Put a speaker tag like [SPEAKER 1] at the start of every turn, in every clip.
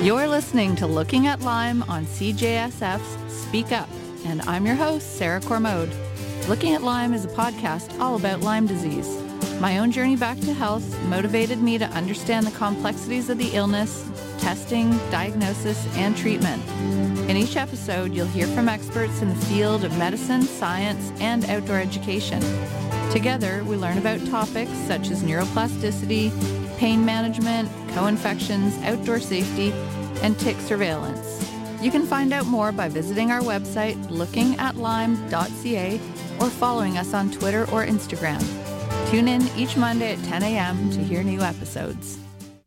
[SPEAKER 1] You're listening to Looking at Lyme on CJSF's Speak Up, and I'm your host, Sarah Cormode. Looking at Lyme is a podcast all about Lyme disease. My own journey back to health motivated me to understand the complexities of the illness, testing, diagnosis, and treatment. In each episode, you'll hear from experts in the field of medicine, science, and outdoor education. Together, we learn about topics such as neuroplasticity, pain management, co-infections, outdoor safety, and tick surveillance. You can find out more by visiting our website, lookingatlyme.ca, or following us on Twitter or Instagram. Tune in each Monday at 10 a.m. to hear new episodes.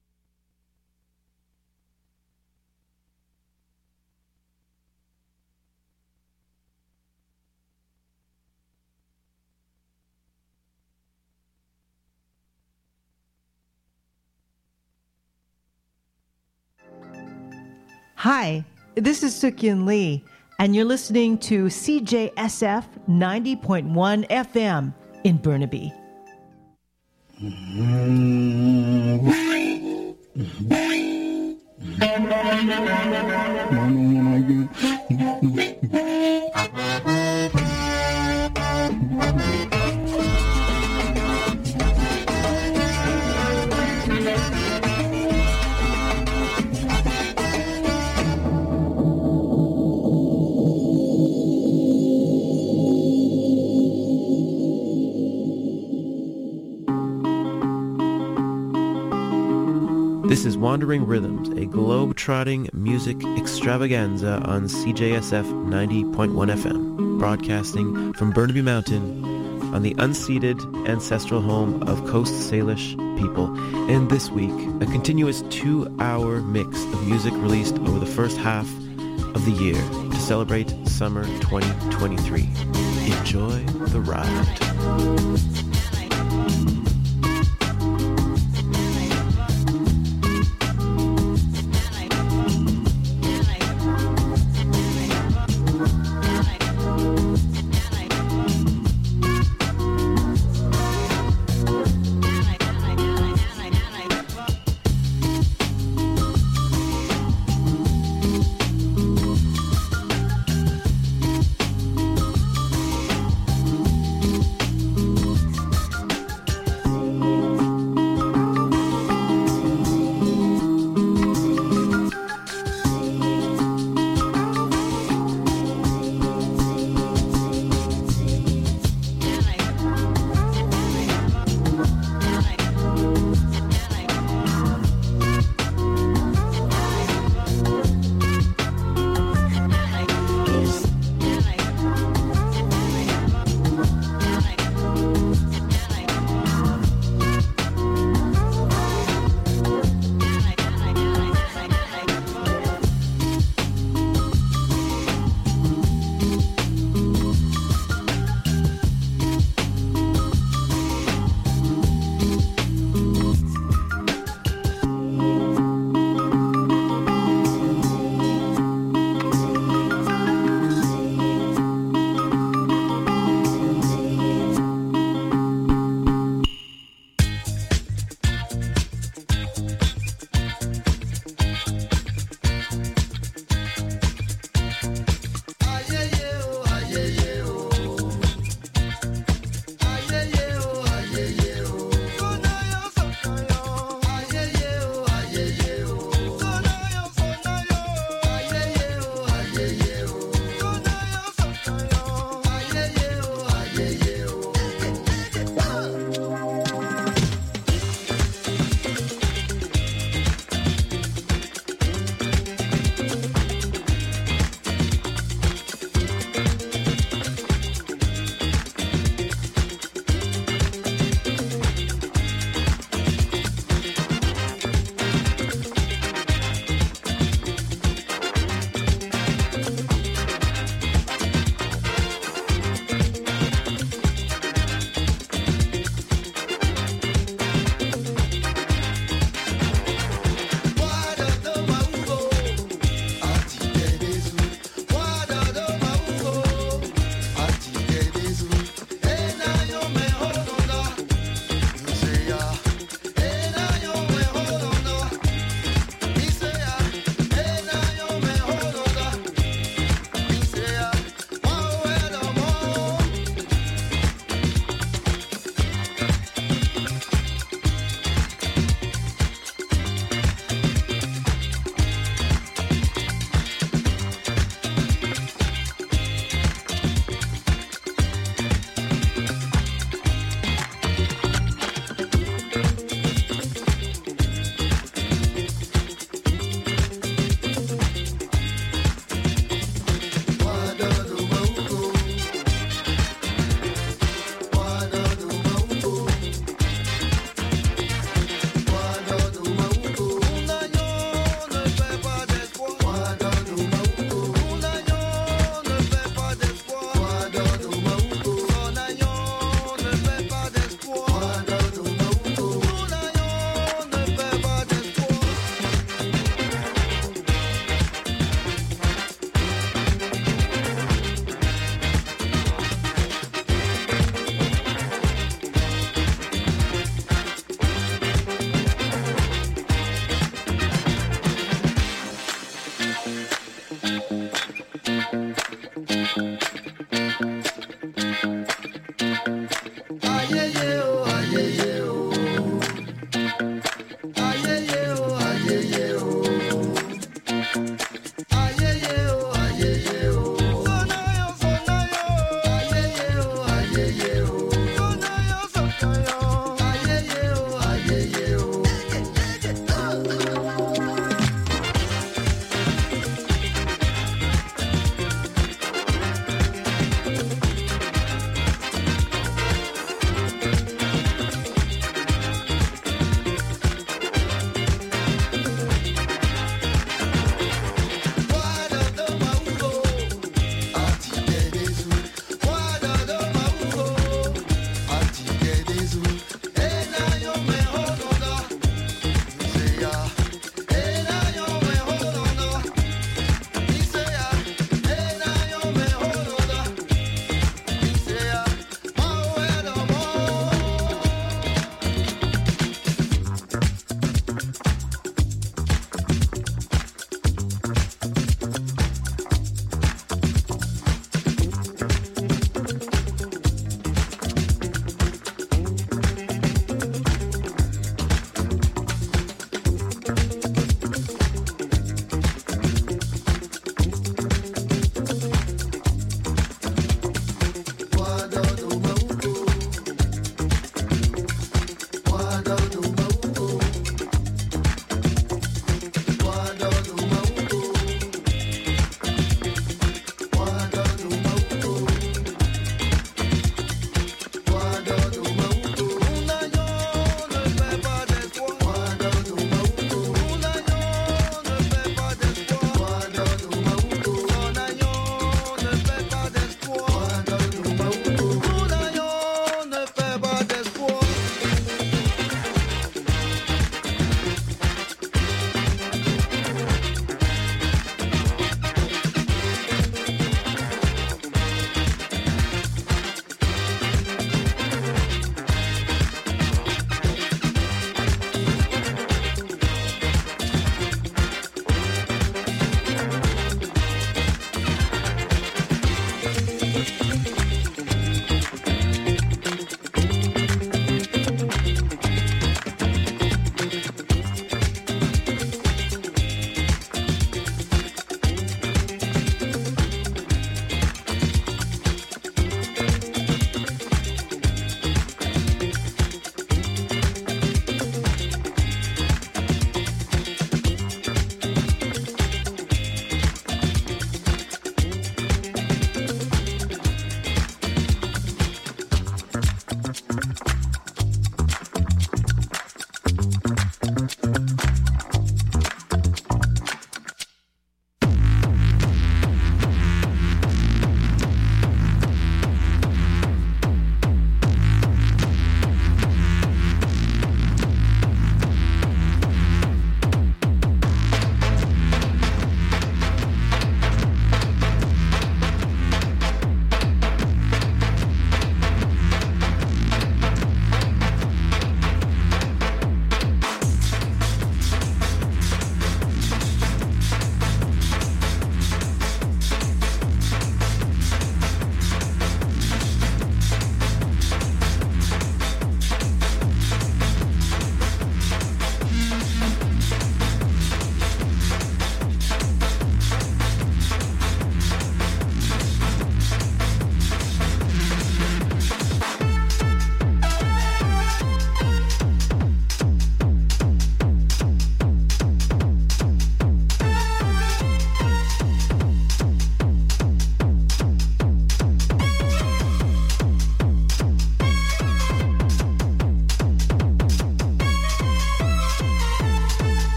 [SPEAKER 2] Hi, this is Sukyin Lee, and you're listening to CJSF 90.1 FM in Burnaby.
[SPEAKER 3] This is Wandering Rhythms, a globe-trotting music extravaganza on CJSF 90.1 FM, broadcasting from Burnaby Mountain on the unceded ancestral home of Coast Salish people. And this week, a continuous 2-hour mix of music released over the first half of the year to celebrate summer 2023. Enjoy the ride.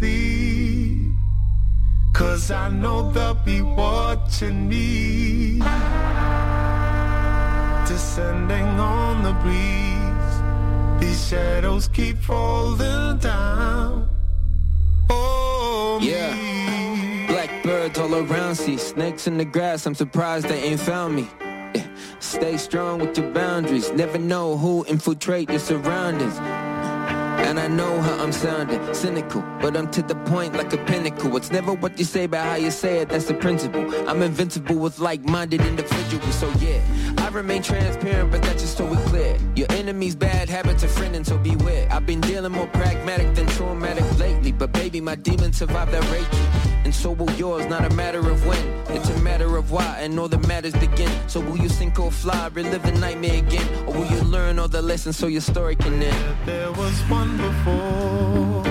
[SPEAKER 4] sleep, 'cause I know they'll be watching me, descending on the breeze. These shadows keep falling down. Oh,
[SPEAKER 5] yeah. Me. Blackbirds all around, see snakes in the grass. I'm surprised they ain't found me. Yeah. Stay strong with your boundaries. Never know who infiltrate your surroundings. And I know how I'm sounding, cynical, but I'm to the point like a pinnacle. It's never what you say, but how you say it, that's the principle. I'm invincible with like-minded individuals, so yeah, I remain transparent, but that's just so we clear. Your enemy's bad habits are friending, so beware. I've been dealing more pragmatic than traumatic lately, but baby, my demons survived that raging. And so will yours, not a matter of when, it's a matter of why, and all the matters begin. So will you sink or fly, relive the nightmare again, or will you learn all the lessons so your story can end?
[SPEAKER 4] There was one before,